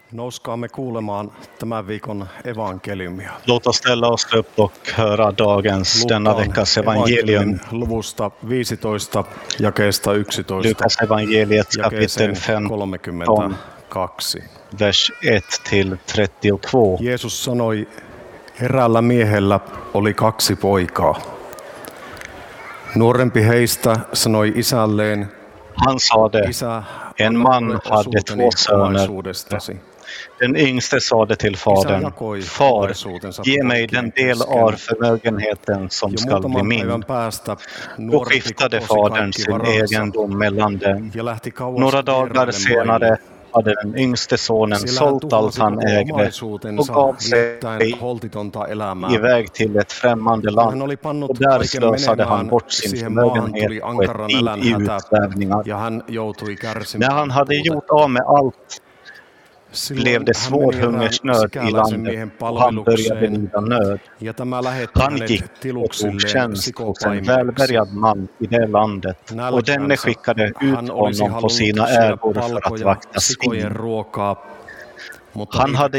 Nouskaamme kuulemaan tämän viikon evankeliumia. Låt oss ställa oss upp och höra dagens, denna veckas evangelium. Luvusta 15, jakeesta 11. Lukas evangeliet kapitel 15, 32. vers 1-32. Jeesus sanoi, eräällä miehellä oli 2 poikaa. Nuorempi heistä sanoi isälleen, Han sade, Isä, en man hade 2 söner. Den yngste sade till fadern, far, ge mig den del av förmögenheten som skall bli min. Då skiftade fadern sin egendom mellan dem. Några dagar senare hade den yngste sonen sålt allt han ägde och gav sig iväg till ett främmande land. Och där slösade han bort sin förmögenhet på ett liv i utsvävningar. När han hade gjort av med allt blev det svår hungersnöd i landet och han började lida nöd. Han gick och tog tjänst hos en välbärgad man i det landet och denne skickade ut honom på sina ägor för att vakta svin. Han hade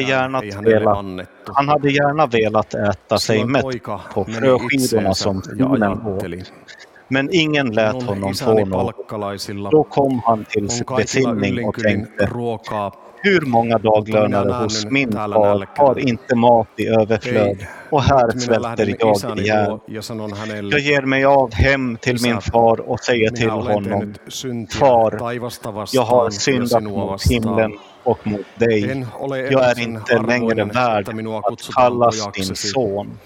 gärna velat äta sig mätt på fröskidorna som svinen åt. Men ingen lät honom få något. Då kom han till besinning och tänkte, hur många daglönare hos min far har inte mat i överflöd och här svälter jag ihjäl. Jag ger mig av hem till min far och säger till honom, far, jag har syndat mot himlen och mot dig. Jag är inte längre värd att kallas din son.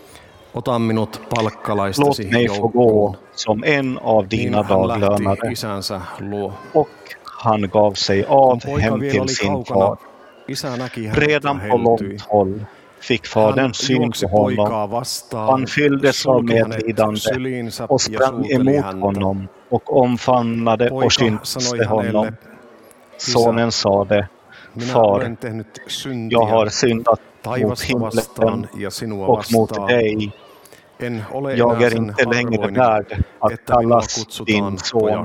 Låt mig få gå som en av dina daglönare. Och han gav sig av hem till sin far. Redan på långt håll fick fadern syn på honom. Han fylldes av medlidande och sprang emot honom och omfamnade och kysste honom. Sonen sade, far, jag har syndat mot himlen och mot dig. Jag är inte längre värd att kallas din son.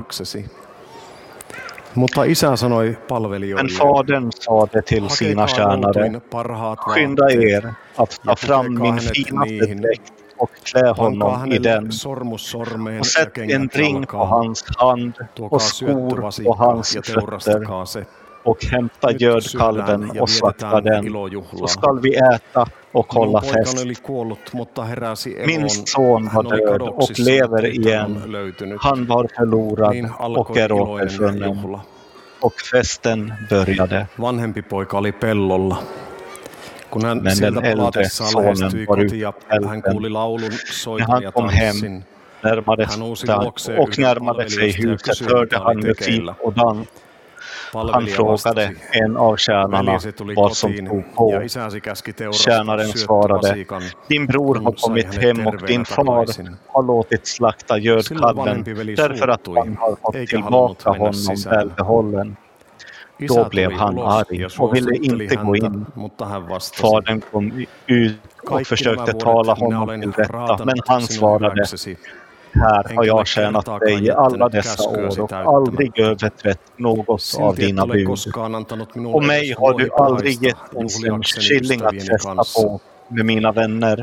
Mutta isä sanoi palvelijoille, men fadern sade till sina tjänare, skynda er att ta fram min finaste dräkt och klä honom i den och sätt en ring på hans hand och skor på hans fötter och hämta gödkalven och slakta den, så skall vi äta och hålla fest. Min son var död och lever igen. Han var förlorad och är återfunnen. Och festen började. Vanhempi poika oli pellolla. Kun hän Men sieltä den äldre palatessaan sonen lähestyi var kotia, ute hän kuuli laulun, När soiton han ja kom tanssin. hem, närmade sig huset, hörde han musik och dans. Han frågade en av tjänarna vad som tog på. Tjänaren svarade, din bror har kommit hem och din far har låtit slakta gödkalven därför att han har fått tillbaka honom välbehållen. Då blev han arg och ville inte gå in. Fadern kom ut och försökte tala honom till rätta, men han svarade, här har jag tjänat dig i alla dessa år och aldrig överträtt något av dina bud. Och mig har du aldrig gett en skilling att fästa på med mina vänner.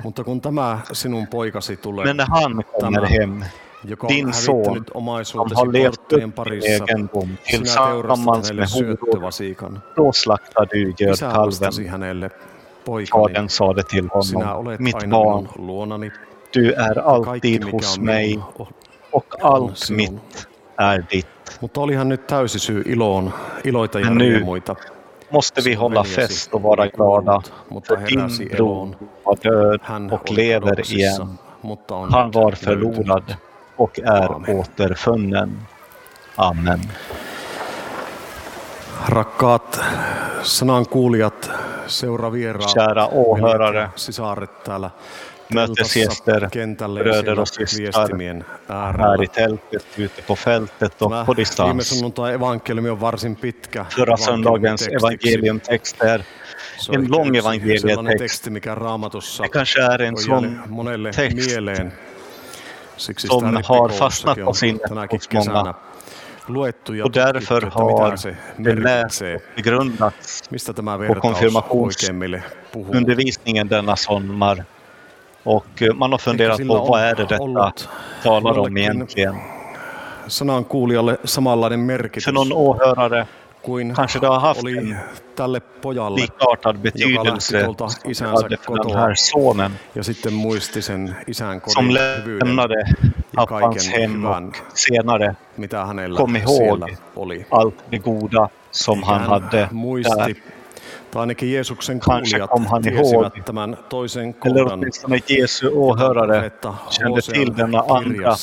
Men när han kommer hem, din son som har levt upp i egendom tillsammans med horor, då slaktar du gödkalven. Fadern sade till honom, mitt barn, du är alltid hos mig och allt mitt är ditt. Men nu måste vi hålla fest och vara glada, för din bror var död och lever igen. Han var förlorad och är återfunnen. Amen. Rakkaat sanankuulijat, Kära åhörare, sisaret täällä mötesgäster, bröder och systrar här i tältet, ute på fältet och på distans. Förra söndagens evangeliumtext är en lång evangelietext. Det kanske är en sån text som har fastnat på sinnet hos många. Och därför har det läst och begrundats på konfirmationsundervisningen denna sommar. Och man har funderat på vad är det detta talar om egentligen. För någon åhörare kanske det har haft en likartad betydelse för den här sonen som lämnade pappans hem och senare kom ihåg allt det goda som han hade där. Kanske kom han ihåg, eller åtminstone Jesu åhörare kände till denna andra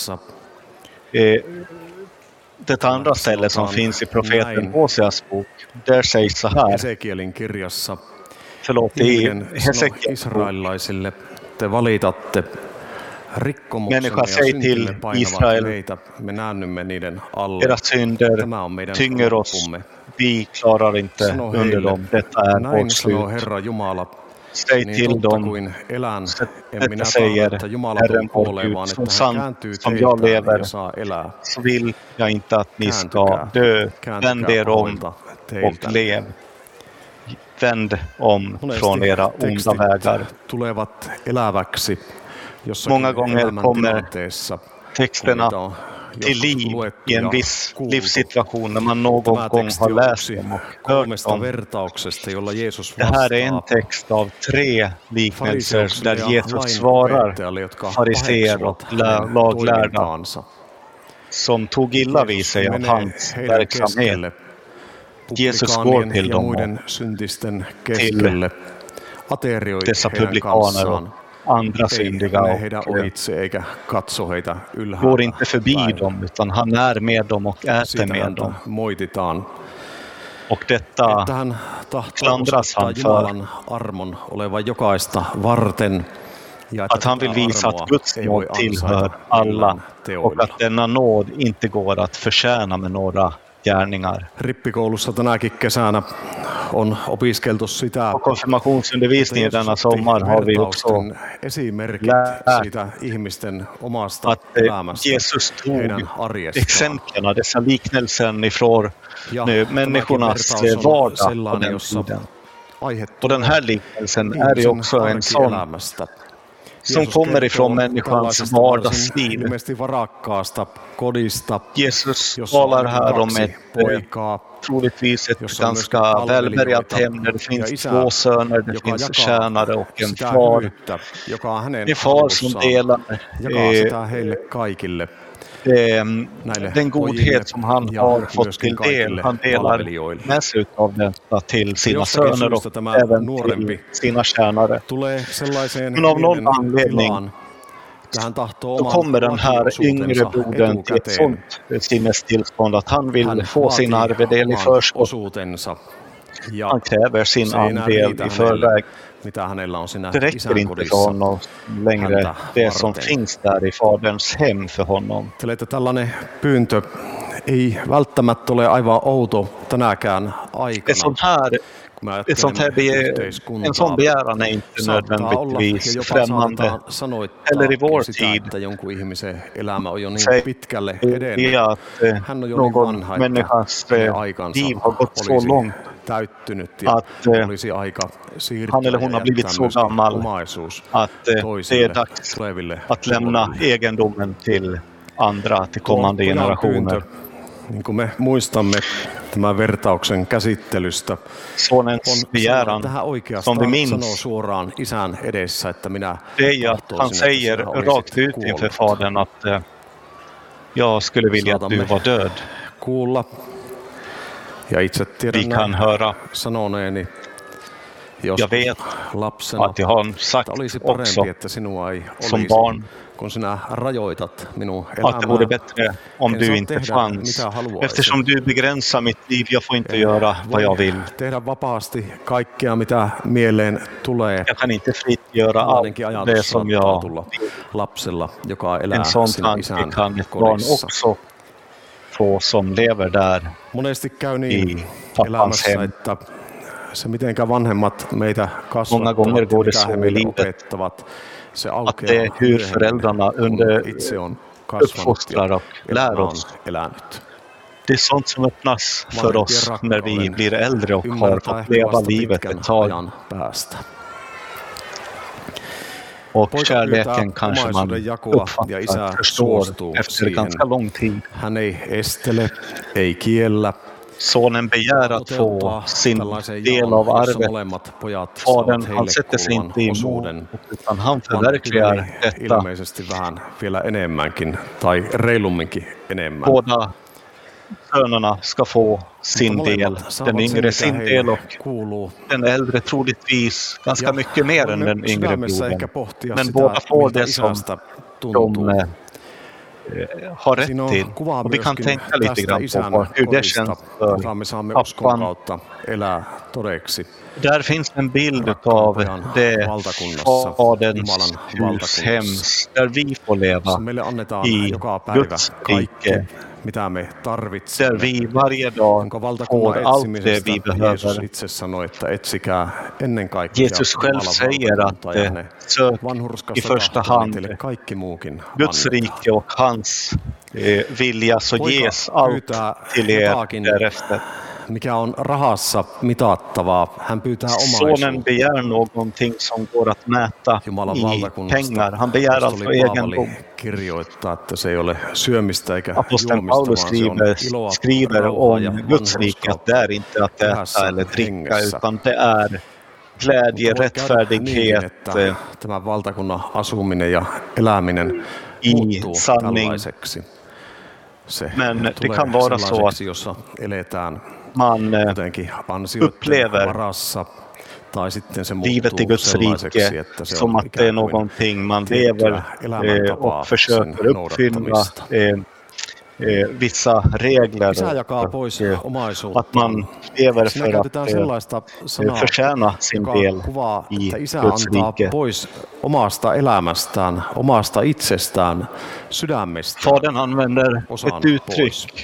det andra ställe som finns i profeten Hoseas bok. Där sägs så här. Förlåt, i Hesekiels bok. Människa säger till Israel, era synder tynger oss, vi klarar inte under dem, detta är vårt slut. Säg till dem, detta säger Herren vår Gud, så sant som jag lever, så vill jag inte att ni ska dö. Vänd er om och lev. Vänd om från era onda vägar. Många gånger kommer texterna till liv i en viss livssituation när man någon gång har läst dem och hört dem. Det här är en text av 3 liknelser där Jesus svarar fariseer och laglärda som tog illa vid sig av hans verksamhet. Jesus går till dem och till dessa publikaner och andra syndiga och går inte förbi dem, utan han är med dem och äter med dem. Och detta klandras han för. Att han vill visa att Guds nåd tillhör alla och att denna nåd inte går att förtjäna med några gärningar. Rippikoulussa tänäkin kesänä on opiskeltu sitä. Konfirmationsundervisningen denna sommar har vi också lärt att Jesus tog exemplen, dessa liknelsen ifrån människornas vardag på den tiden. Och den här liknelsen är ju också en sån som kommer ifrån människans vardagsliv. Jesus talar här om troligtvis ett ganska välbärgat hem där det finns 2 söner, det finns tjänare och en far. En far som delar den godhet som han har fått till del. Han delar med sig av detta till sina söner och även till sina tjänare. Men av någon anledning då kommer den här yngre brodern till ett sånt sinnestillstånd att han vill få sin arvedel i förskott. Han kräver sin andel i förväg. Det räcker inte för honom längre det som finns där i faderns hem för honom. Tällainen pyyntö ei välttämättä ole aivan outo tänäkään aikana. En sån begäran är inte nödvändigtvis främmande. Eller i vår tid säger att någon människas liv har gått så långt att han eller hon har blivit så gammal att det är dags att lämna egendomen till andra, till kommande generationer. Niin kuin me muistamme tämän vertauksen käsittelystä, sonens begäran som vi minns suoraan isän edessä, että minä han säger rakt ut inför fadern att jag skulle vilja att du var död. Kuulla ja itse vi kan höra sanoneeni jag vet att jag har sagt också som barn att det vore bättre om du inte fanns. Eftersom du begränsar mitt liv, jag får inte göra vad jag vill. Jag kan inte fritt göra allt det som jag vill. En sån tanke kan ett barn också få som lever där i pappans hem. Många gånger går det så i livet att det är hur föräldrarna uppfostrar och lär oss Det är sånt som öppnas för oss när vi blir äldre och har fått leva livet ett tag. Och kärleken kanske man uppfattar, förstår efter ganska lång tid. Hän ei estele, ei kiellä. Sonen begär att få sin del av arvet. Fadern, han sätter sig inte emot, utan han förverkligar detta. Ilmeisesti vähän vielä enemmänkin, tai reilumminkin enemmän. Båda sönerna ska få sin del, den yngre sin del och den äldre troligtvis ganska mycket mer än den yngre brodern. Men båda får det som de har rätt till. Och vi kan tänka lite grann på hur det känns för pappan. Där finns en bild av det faderns hushem där vi får leva i Guds rike. Där vi varje dag får allt det vi behöver. Jesus själv säger att sök i första hand Guds rike och hans vilja, så ges allt till er därefter. Mikä on rahassa mitattavaa. Hän pyytää omaisuutta. Sonen begär någonting som går att mäta i pengar. Han begär alltså egendom. Kirjoittaa, että se ei ole syömistä eikä Aposteln Paulus skriver om Guds rike att det är inte att äta eller dricka, utan det är glädje, rättfärdighet, tämän valtakunnan asuminen ja eläminen i sanning. Men det kan vara så att man upplever livet i Guds rike som att det är någonting man lever och försöker uppfylla vissa regler och att man lever för att förtjäna sin del i Guds rike. Omasta elämästään, omasta itsestään, sydämestä. Fadern använder ett uttryck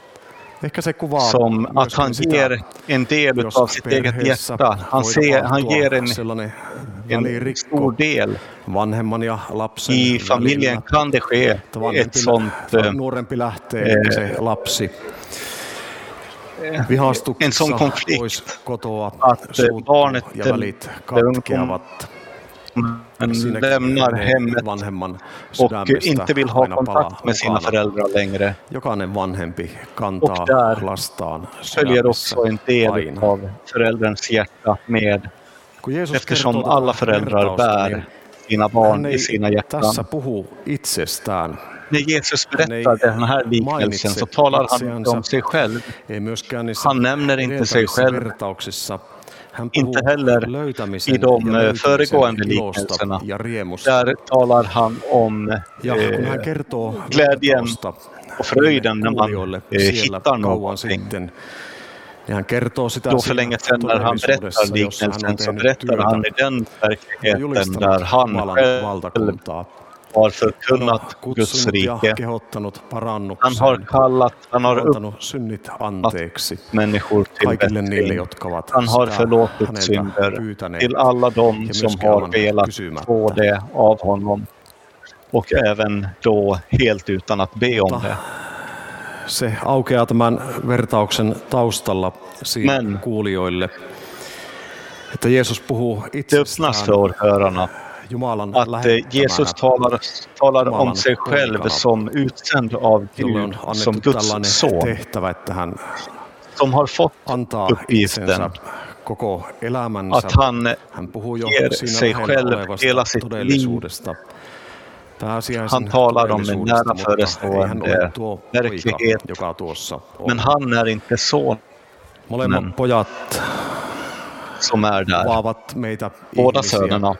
som att han ger en del av sitt eget hjärta. Han ger en stor del. I familjen kan det ske ett sånt en sån konflikt att barnet lämnar hemmet och inte vill ha kontakt med sina föräldrar längre. Och där följer också en del av förälderns hjärta med, eftersom alla föräldrar bär sina barn i sina hjärtan. När Jesus berättar den här liknelsen så talar han om sig själv. Han nämner inte sig själv. Inte heller i de föregående liknelserna. Där talar han om glädjen och fröjden när man hittar någonting. Då för länge sedan när han berättar liknelsen så berättar han i den verkligheten där han själv har förkunnat Guds rike. Han har kallat, han har uppmanat människor till bättring. Han har förlåtit synder till alla de som har velat få det av honom. Och även då helt utan att be om det. Se aukeaa tämän vertauksen taustalla siinä kuulijoille, että Jeesus puhuu itsestään. Att Jesus talar om sig själv som utsänd av Gud, som Guds son, som har fått uppgiften att han ger sig själv hela sitt liv. Han talar om en nära förestående verklighet, men han är inte sonen som är där. Båda sönerna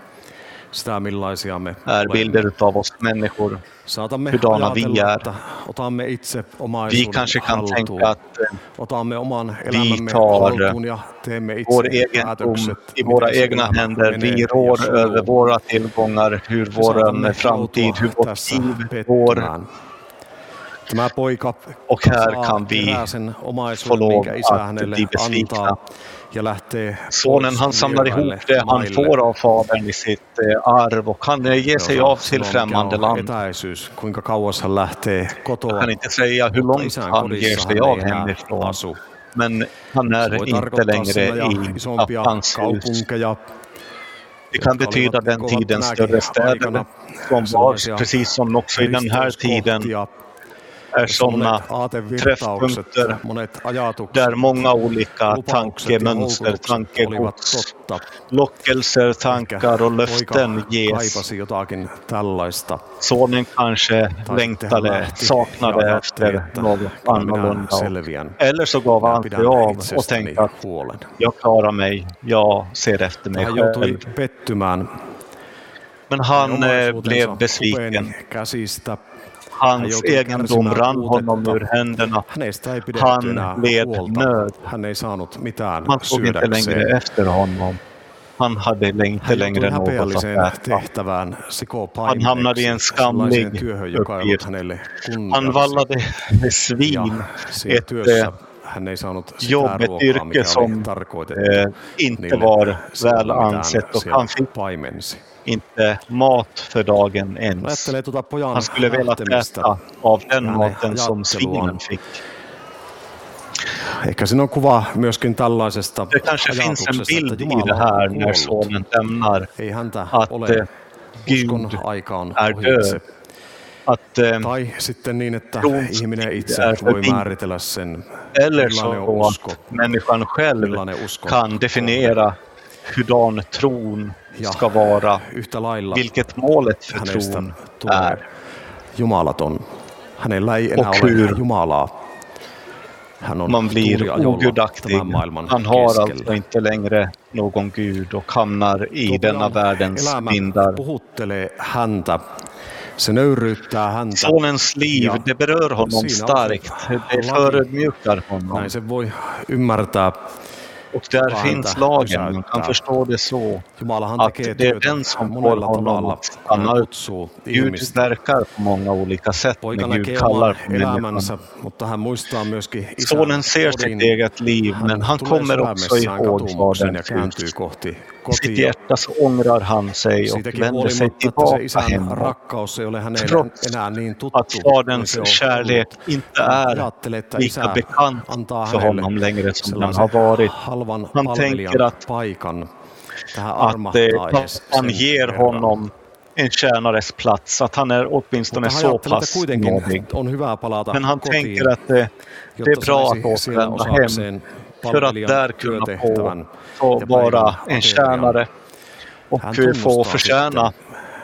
är bilder av oss människor, hurdana vi är. Vi kanske kan tänka att vi tar vår egendom i våra egna händer. Vi rår över våra tillgångar, hur vår framtid, hur vårt liv går. Och här kan vi få lov att bli besvikna. Sonen, han samlar ihop det han får av fadern i sitt arv och han ger sig av till främmande land. Jag kan inte säga hur långt han ger sig av hemifrån, men han är inte längre i pappans hus. Det kan betyda den tidens större städer som var, precis som också i den här tiden, är sådana träffpunkter där många olika tankemönster, tankegods, lockelser, tankar och löften ges. Sonen kanske längtade, saknade efter något annorlunda. Eller så gav han sig av och tänkte att jag klarar mig, jag ser efter mig själv. Men han blev besviken. Hans egendom rann honom ur händerna. Han led nöd. Man såg inte längre efter honom. Han hade inte längre något att äta. Han hamnade i en skamlig uppgift. Han vallade med svin. Ett jobb, ett yrke som inte var väl ansett, och han fick inte mat för dagen ens. Han skulle velat äta av den maten som svinen fick. Det kanske finns en bild i det här när sonen lämnar att Gud är död. Att trons tid är förbi. Eller så att människan själv kan definiera hurdan tron ska vara, vilket målet för tron är. Och hur man blir ogudaktig. Han har alltså inte längre någon Gud och hamnar i denna världens vindar. Sonens liv, det berör honom starkt. Det förödmjukar honom. Och där finns lagen, man kan förstå det så, att det är den som får honom att stanna upp. Gud verkar på många olika sätt när Gud kallar på människan. Sonen ser sitt eget liv, men han kommer också ihåg faderns hus. I sitt hjärta så ångrar han sig och vänder sig tillbaka hemåt. Trots att faderns kärlek inte är lika bekant för honom längre som den har varit. Han tänker att han ger honom en tjänares plats, att han är åtminstone så pass nådig. Men han tänker att det är bra att återvända hem för att där kunna få vara en tjänare och få förtjäna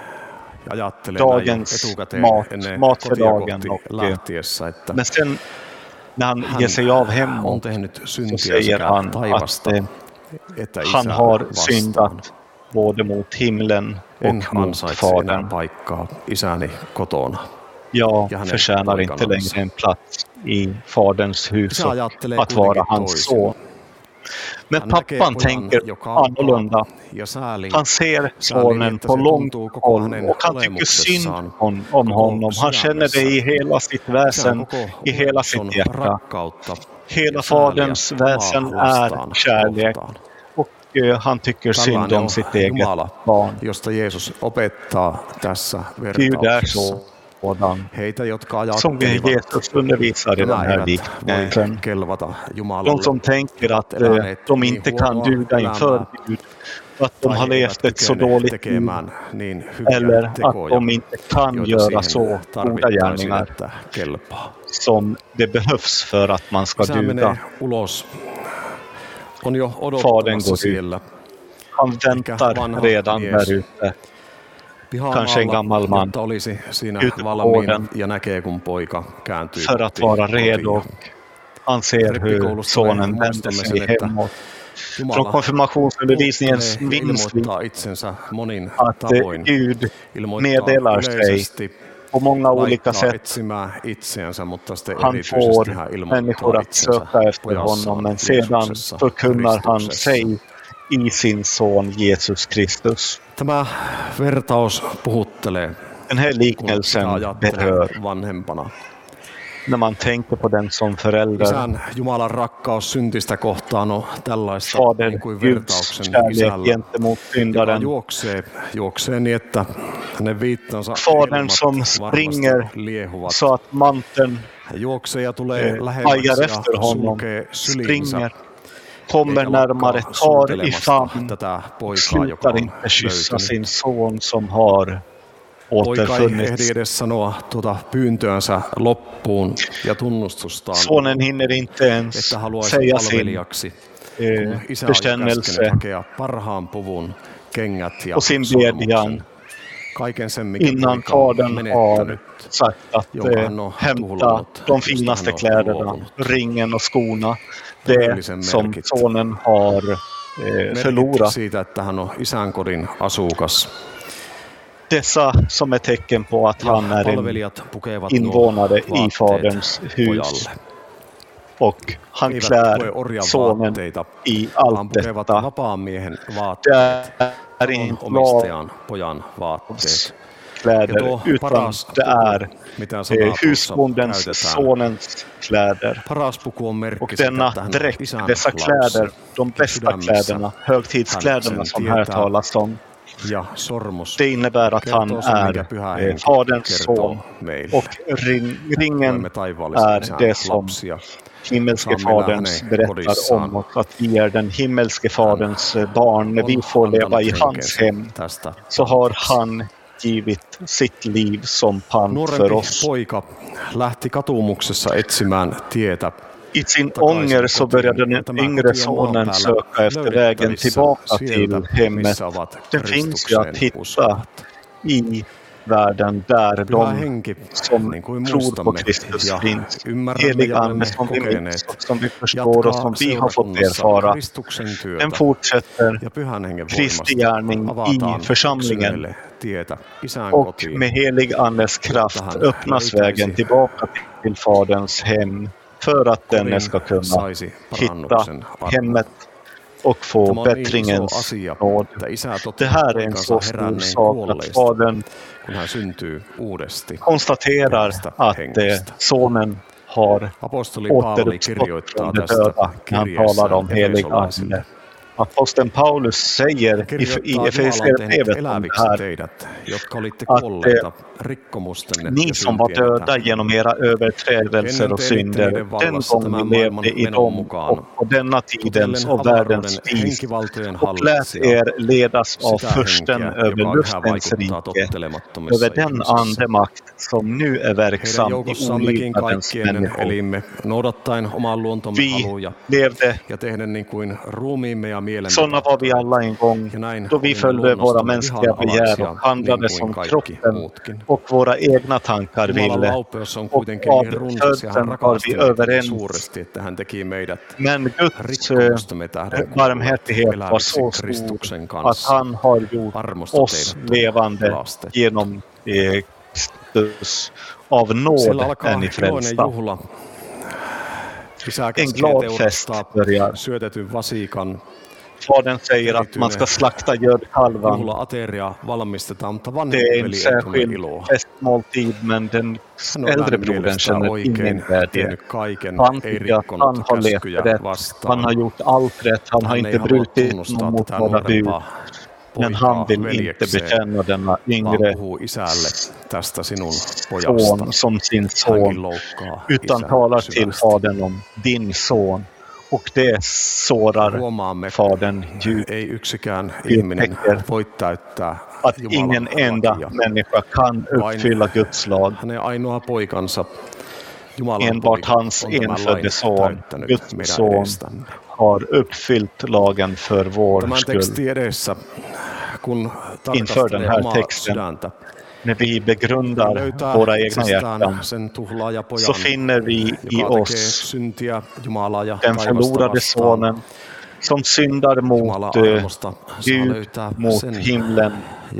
dagens mat för dagen. Men sen när han ger sig av hemåt så säger han att han har syndat både mot himlen och mot fadern. Jag förtjänar inte längre en plats i faderns hus och att vara hans son. Men pappan tänker annorlunda. Han ser sonen på långt håll och han tycker synd om honom. Han känner det i hela sitt väsen, i hela sitt hjärta. Hela faderns väsen är kärlek. Och han tycker synd om sitt eget barn. Gud är så. Som Jesus undervisar i den här liknelsen. De som tänker att de inte kan duga inför Gud, att de har levt ett så dåligt liv, eller att de inte kan göra så goda gärningar som det behövs för att man ska duga. Fadern går ut. Han väntar redan där ute. Kanske en gammal man ute på gården för att vara redo. Han ser hur sonen vänder sig hemåt. Från konfirmationsundervisningen minns vi att Gud meddelar sig på många olika sätt. Han får människor att söka efter honom, men sedan förkunnar han sig i sin son Jesus Kristus. Den här liknelsen berör när man tänker på den som förälder. Isän Jumalan rakkaus syntistä kohtaan on tällaista Fader, niin kuin Guds vertauksen kärlek isällä, gentemot syndaren. Juoksee niin, että hänen viittansa Fadern som springer liehuvat. så att manteln Juoksee ja tulee lähemmäksi ja sulkee syliinsä. Kommer närmare, tar i famn, slutar inte kyssa sin son som har återfunnits. Poika ei ehdi edes sanoa pyyntöönsä loppuun ja tunnustustaan, Sonen hinner inte ens että haluaisi säga sin palvelijaksi, kun isä on käskenyt hakea parhaan puvun, kengät ja sormuksen. Kaiken sen, mikä poika on menettänyt, jonka hän on tuhlannut, de finaste kläderna, ringen och skorna, det som sonen har förlorat. Siitä, että hän on isän kodin asukas. Dessa som är tecken på att han är en invånare i faderns hus. Och han klär sonen i allt detta. Det är inte pojan vaatteet. Kläder, utan det är husbondens, sonens kläder. Och denna dräkt, dessa kläder, de bästa kläderna, högtidskläderna som här talas om, det innebär att han är faderns son. Och ringen är det som himmelske faderns berättar om oss, att vi är den himmelske faderns barn. När vi får leva i hans hem så har han givit sitt liv som pant för oss. Poika lähti katumuksessa etsimään tietä. I sin ånger så började den yngre sonen söka efter vägen tillbaka till hemmet. Det finns ju att hitta i världen där de som tror på Kristus finns. Helig ande som vi minns och som vi förstår och som vi har fått erfara. Den fortsätter Kristi gärning i församlingen. Och med helig andes kraft öppnas vägen tillbaka till faderns hem för att denne ska kunna hitta hemmet och få bättringens nåd. Det här är en så stor sak att fadern konstaterar att sonen har återuppstått från de döda när han talar om helig ande. Aposteln Paulus säger i Efesierbrevet om det här att ni som var döda genom era överträdelser och synder, den gången vi levde i dem och på denna tidens och världens vis, och lät er ledas av fursten över luftens rike, över den andemakt som nu är verksam i olydnadens människor. Vi levde sådana var vi alla en gång, då vi följde våra mänskliga begär och handlade som kroppen och våra egna tankar ville. Och av födseln var vi överens. Men Guds barmhärtighet var så stor att han har gjort oss levande genom Kristus. Av nåd är ni frälsta. En glad fest börjar. Fadern säger att man ska slakta gödkalvan. Det är en särskild festmåltid, men den äldre brodern känner ingen glädje. Han tycker att han har levt rätt. Han har gjort allt rätt. Han har inte brutit mot våra bud. Men han vill inte bekänna denna yngre son som sin son, utan talar till fadern om din son. Och det sårar fadern djupt. Att ingen enda människa kan uppfylla Guds lag. Enbart hans enfödde son, Guds son, har uppfyllt lagen för vår skull. Inför den här texten, när vi begrundar våra egna hjärtan, så finner vi i oss den förlorade sonen som syndar mot Gud, mot himlen.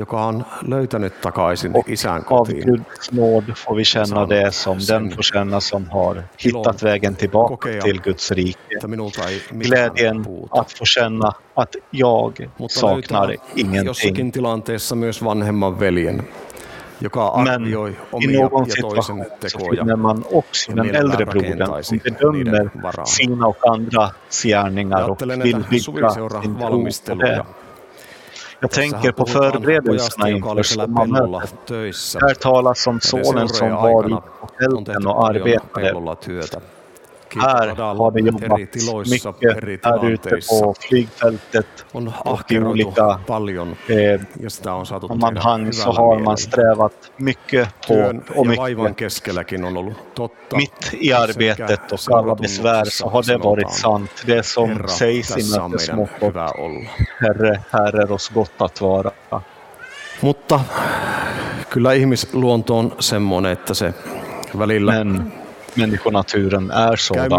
Och av Guds nåd får vi känna det som den får känna som har hittat vägen tillbaka till Guds rike. Glädjen att få känna att jag saknar ingenting. joka arvioi omia ja toisen tekoja. Man också den äldre brodern som bedömer sina och andra gärningar och vill bygga sin tro. Jag tänker på förberedelserna inför sommarmötet. Här talas om sonen som var i fälten och arbetade. Här har det jobbats mycket här ute på flygfältet och i olika sammanhang så har man strävat mycket hårt och mycket. Mitt i arbetet och alla besvär så har det varit sant. Det som sägs i mötesmottot, Herre, här är oss gott att vara. Mutta kyllä ihmisluonto on semmoinen, että se välillä människonaturen är sådan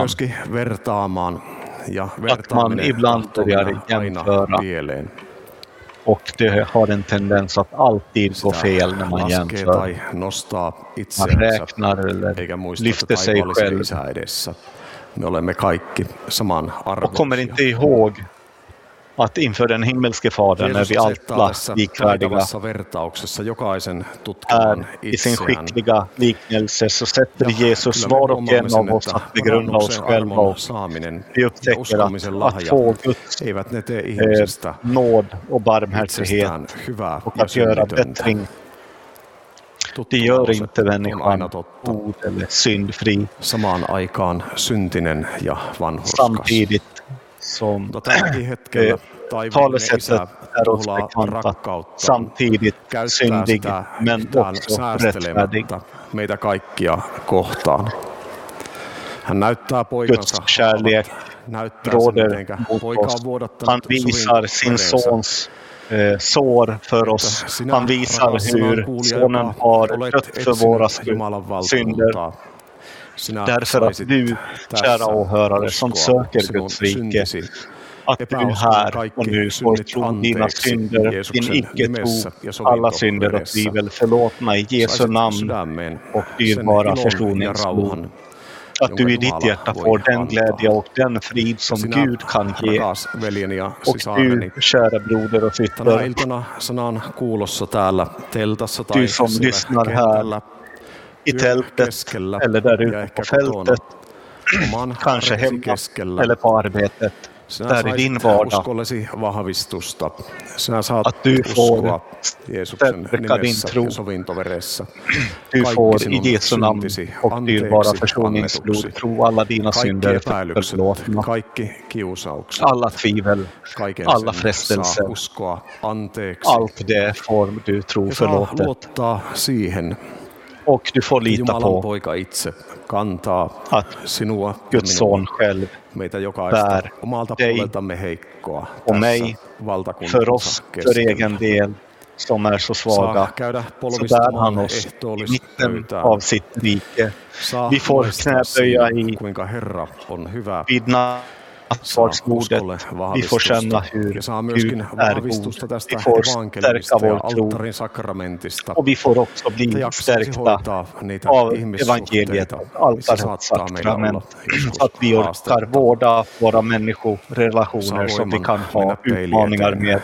att man ibland börjar jämföra och det har en tendens att alltid gå fel när man jämför. Man räknar eller lyfter sig själv och kommer inte ihåg att inför den himmelske fadern är vi alla likvärdiga. I sin skickliga liknelse så sätter Jesus var och en av oss att begrunda oss själva och vi upptäcker att få Guds nåd och barmhärtighet och att göra bättring. Det gör inte människan god eller syndfri. Samtidigt som talesättet är oss bekanta, samtidigt syndig men också rättfärdig. Guds kärlek råder mot oss. Han visar sin sons sår för oss. Han visar hur sonen har dött för våra synder. Därför att du, kära åhörare, som söker Guds rike, att du här och nu får tro dina synder, din icke-tro, alla synder och tvivel förlåtna i Jesu namn och dyrbara försoningsblod. Att du i ditt hjärta får den glädje och den frid som Gud kan ge. Och du, kära broder och syster, du som lyssnar här i tältet eller där ute på fältet, kanske hemma eller på arbetet, där i din vardag, att du får stärka din tro. Du får i Jesu namn och dyrbara försoningsblod tro alla dina synder förlåtna. Alla tvivel, alla frestelser, allt det får du tro förlåtet. Och du får lita på att Guds son själv bär dig och mig för oss, för egen del som är så svaga. Så bär han oss i mitten av sitt rike. Vi får knäböja vid nattvardsbordet. Vi får känna hur Gud är god. Vi får stärka vår tro. Och vi får också bli stärkta av evangeliet, altarets sakrament. Så att vi orkar vårda våra människorelationer som vi kan ha utmaningar med.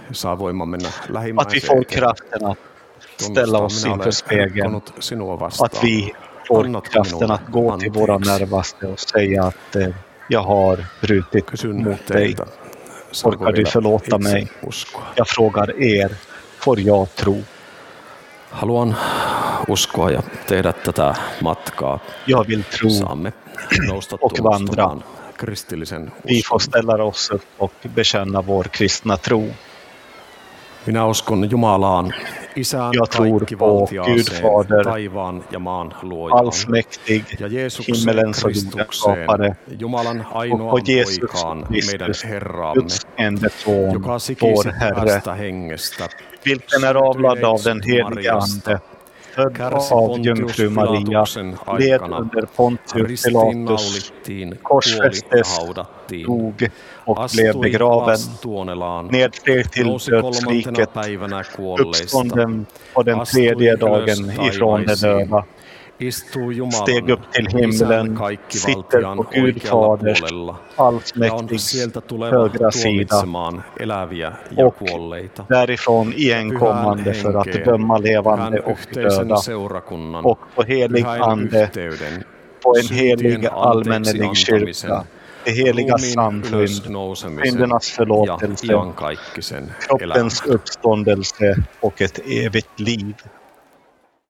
Att vi får kraften att ställa oss inför spegeln. Att vi får kraften att gå till våra närmaste och säga att jag har brutit mot dig. Orkar du förlåta mig? Jag frågar er, får jag tro? Haluan uskoa ja tehdä tätä matkaa. Jag vill tro och vandra. Vi får ställa oss upp och bekänna vår kristna tro. Minä uskon Jumalaan, Isään kaikkivaltiaaseen, taivaan ja maan luojaan, allsmäktig, himmelens och jordens skapare, Jumalan ainoan poikaan, meidän Herraamme, joka sikisi hyvästä hengestä, vilken är avlad av den helige Ande, född av jungfru Maria, led under Pontius Pilatus, korsfästes, dog och blev begraven, nedsteg till dödsriket, uppstånden på den tredje dagen ifrån de döda, steg upp till himlen, sitter på Gud Faders allsmäktigs högra sida och därifrån igenkommande för att döma levande och döda, och på helig ande, på en helig allmännelig kyrka, det heliga samfund, syndernas förlåtelse, kroppens uppståndelse och ett evigt liv.